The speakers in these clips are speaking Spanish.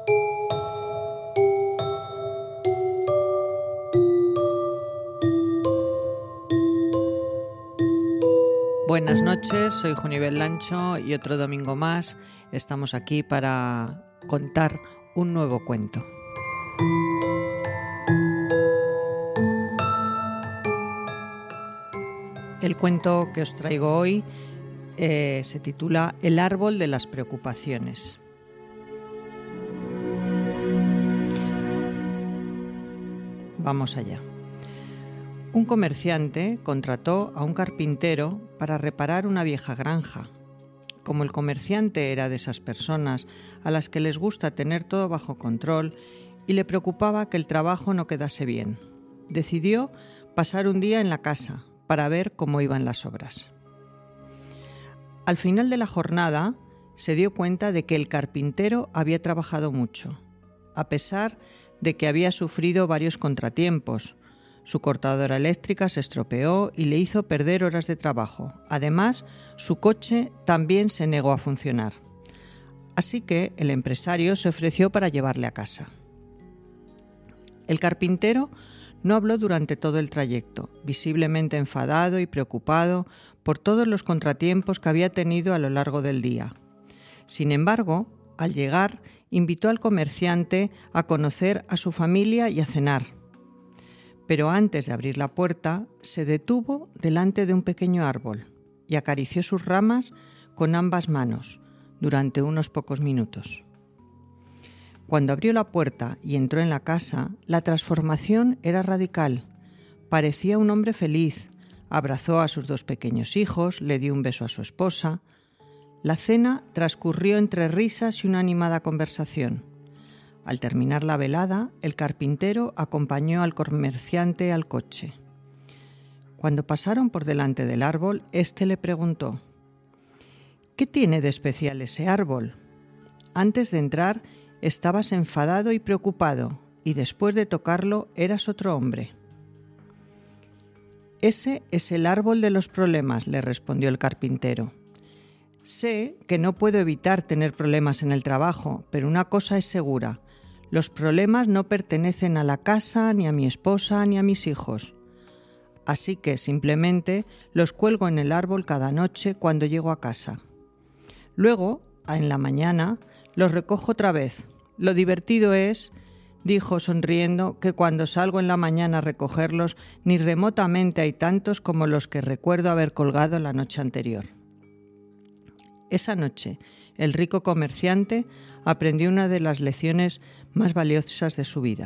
Buenas noches, soy Junivel Lancho y otro domingo más estamos aquí para contar un nuevo cuento. El cuento que os traigo hoy se titula El árbol de las preocupaciones. Vamos allá. Un comerciante contrató a un carpintero para reparar una vieja granja. Como el comerciante era de esas personas a las que les gusta tener todo bajo control y le preocupaba que el trabajo no quedase bien, decidió pasar un día en la casa para ver cómo iban las obras. Al final de la jornada se dio cuenta de que el carpintero había trabajado mucho, a pesar de que había sufrido varios contratiempos. Su cortadora eléctrica se estropeó y le hizo perder horas de trabajo. Además, su coche también se negó a funcionar. Así que el empresario se ofreció para llevarle a casa. El carpintero no habló durante todo el trayecto, visiblemente enfadado y preocupado por todos los contratiempos que había tenido a lo largo del día. Sin embargo, al llegar, invitó al comerciante a conocer a su familia y a cenar. Pero antes de abrir la puerta, se detuvo delante de un pequeño árbol y acarició sus ramas con ambas manos durante unos pocos minutos. Cuando abrió la puerta y entró en la casa, la transformación era radical. Parecía un hombre feliz. Abrazó a sus 2 pequeños hijos, le dio un beso a su esposa. La cena transcurrió entre risas y una animada conversación. Al terminar la velada, el carpintero acompañó al comerciante al coche. Cuando pasaron por delante del árbol, éste le preguntó: ¿qué tiene de especial ese árbol? Antes de entrar estabas enfadado y preocupado, y después de tocarlo eras otro hombre. Ese es el árbol de los problemas, le respondió el carpintero. Sé que no puedo evitar tener problemas en el trabajo, pero una cosa es segura: los problemas no pertenecen a la casa, ni a mi esposa, ni a mis hijos. Así que simplemente los cuelgo en el árbol cada noche cuando llego a casa. Luego, en la mañana, los recojo otra vez. Lo divertido es, dijo sonriendo, que cuando salgo en la mañana a recogerlos, ni remotamente hay tantos como los que recuerdo haber colgado la noche anterior. Esa noche, el rico comerciante aprendió una de las lecciones más valiosas de su vida.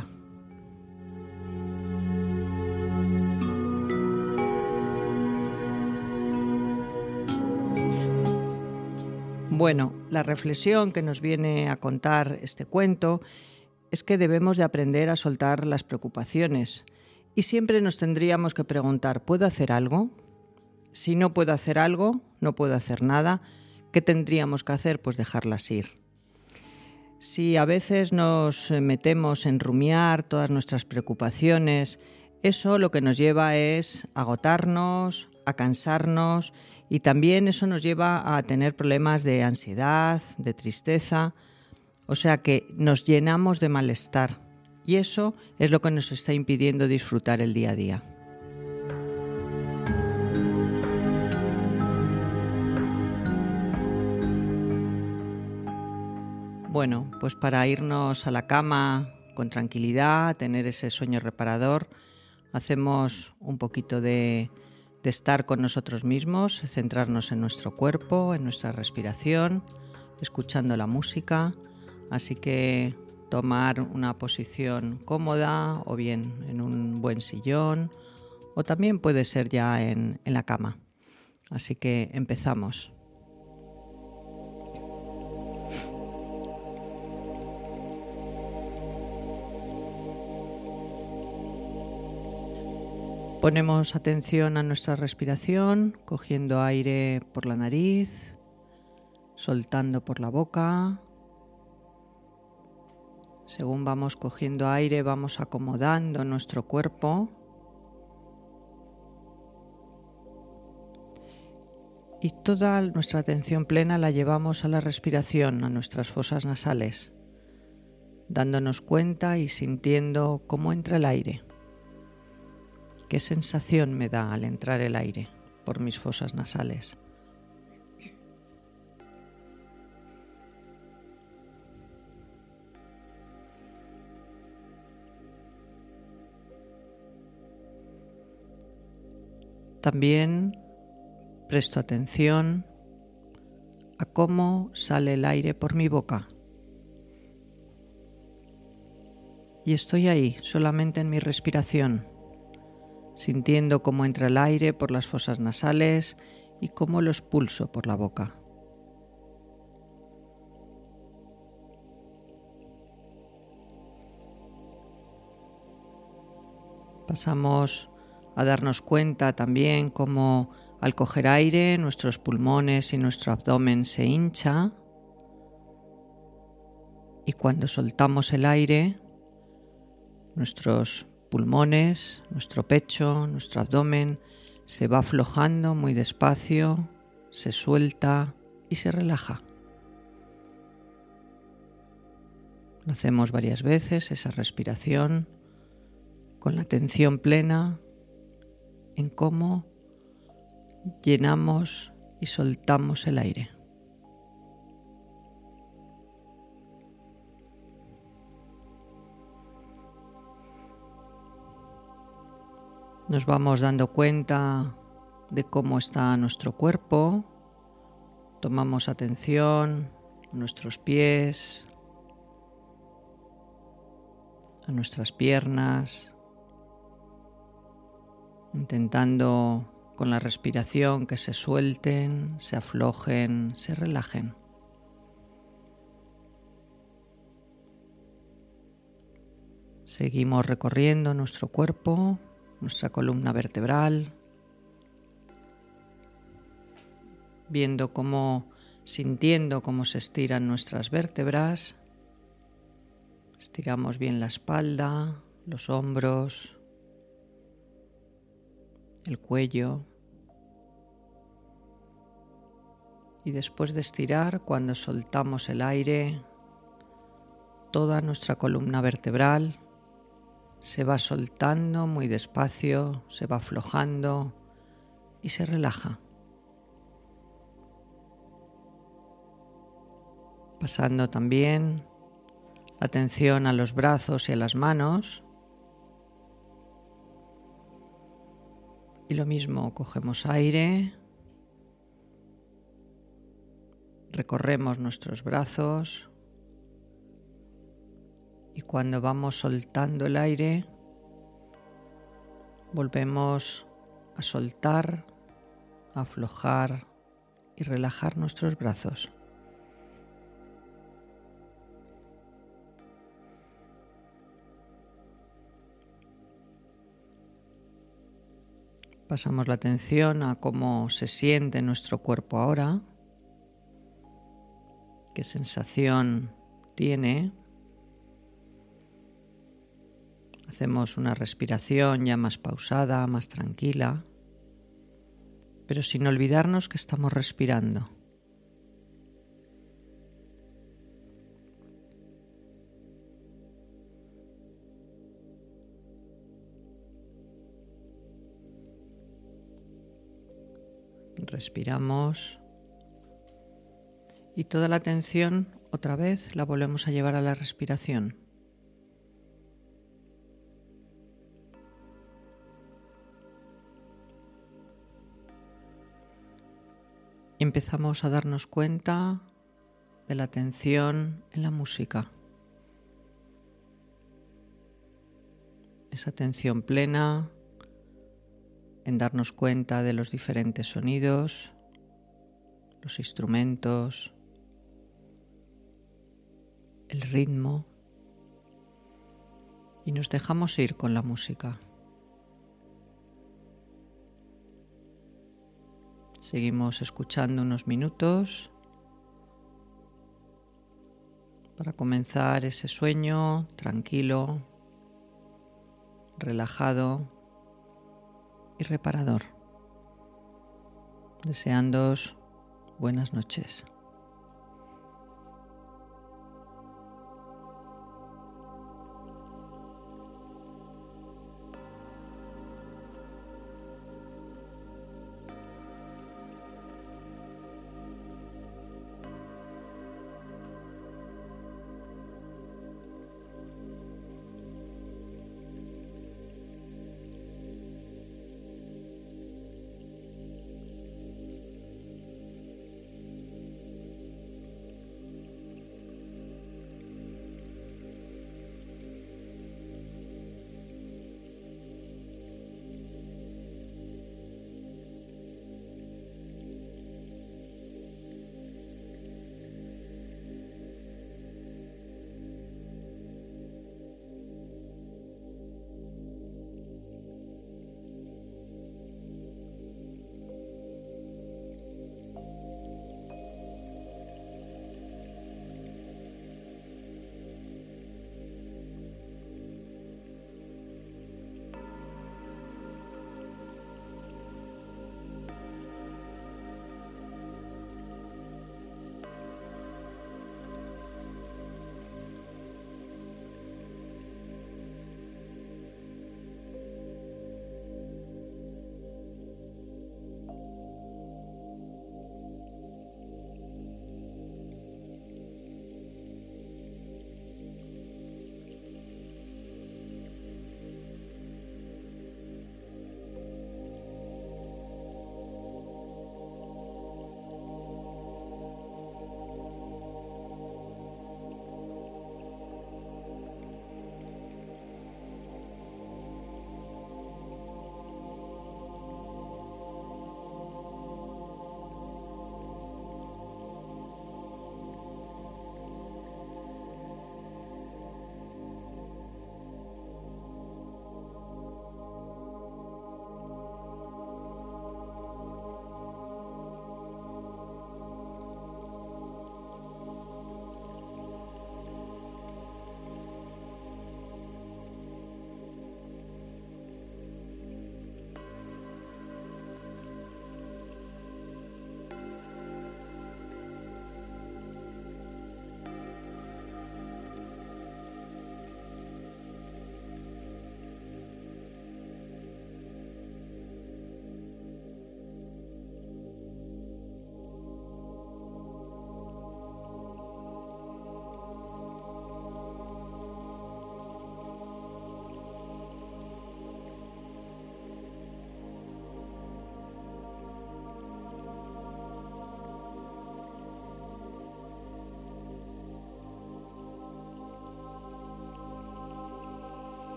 Bueno, la reflexión que nos viene a contar este cuento es que debemos de aprender a soltar las preocupaciones y siempre nos tendríamos que preguntar: ¿puedo hacer algo? Si no puedo hacer algo, no puedo hacer nada. ¿Qué tendríamos que hacer? Pues dejarlas ir. Si a veces nos metemos en rumiar todas nuestras preocupaciones, eso lo que nos lleva es a agotarnos, a cansarnos, y también eso nos lleva a tener problemas de ansiedad, de tristeza, o sea que nos llenamos de malestar, y eso es lo que nos está impidiendo disfrutar el día a día. Bueno, pues para irnos a la cama con tranquilidad, tener ese sueño reparador, hacemos un poquito de estar con nosotros mismos, centrarnos en nuestro cuerpo, en nuestra respiración, escuchando la música. Así que tomar una posición cómoda o bien en un buen sillón, o también puede ser ya en la cama. Así que empezamos. Ponemos atención a nuestra respiración, cogiendo aire por la nariz, soltando por la boca. Según vamos cogiendo aire, vamos acomodando nuestro cuerpo. Y toda nuestra atención plena la llevamos a la respiración, a nuestras fosas nasales. dándonos cuenta y sintiendo cómo entra el aire. ¿Qué sensación me da al entrar el aire por mis fosas nasales? También presto atención a cómo sale el aire por mi boca. Y estoy ahí, solamente en mi respiración, sintiendo cómo entra el aire por las fosas nasales y cómo lo expulso por la boca. Pasamos a darnos cuenta también cómo al coger aire nuestros pulmones y nuestro abdomen se hincha, y cuando soltamos el aire nuestros pulmones, nuestro pecho, nuestro abdomen se va aflojando muy despacio, se suelta y se relaja. Lo hacemos varias veces, esa respiración, con la atención plena en cómo llenamos y soltamos el aire. Nos vamos dando cuenta de cómo está nuestro cuerpo. Tomamos atención a nuestros pies, a nuestras piernas, intentando con la respiración que se suelten, se aflojen, se relajen. Seguimos recorriendo nuestro cuerpo, nuestra columna vertebral, sintiendo cómo se estiran nuestras vértebras. Estiramos bien la espalda, los hombros, el cuello. Y después de estirar, cuando soltamos el aire, toda nuestra columna vertebral se va soltando muy despacio, se va aflojando y se relaja. Pasando también la atención a los brazos y a las manos. Y lo mismo, cogemos aire, recorremos nuestros brazos y cuando vamos soltando el aire, volvemos a soltar, a aflojar y relajar nuestros brazos. Pasamos la atención a cómo se siente nuestro cuerpo ahora, qué sensación tiene. Hacemos una respiración ya más pausada, más tranquila, pero sin olvidarnos que estamos respirando. Respiramos y toda la atención otra vez la volvemos a llevar a la respiración. Y empezamos a darnos cuenta de la atención en la música. Esa atención plena en darnos cuenta de los diferentes sonidos, los instrumentos, el ritmo, y nos dejamos ir con la música. Seguimos escuchando unos minutos para comenzar ese sueño tranquilo, relajado y reparador. Deseándoos buenas noches.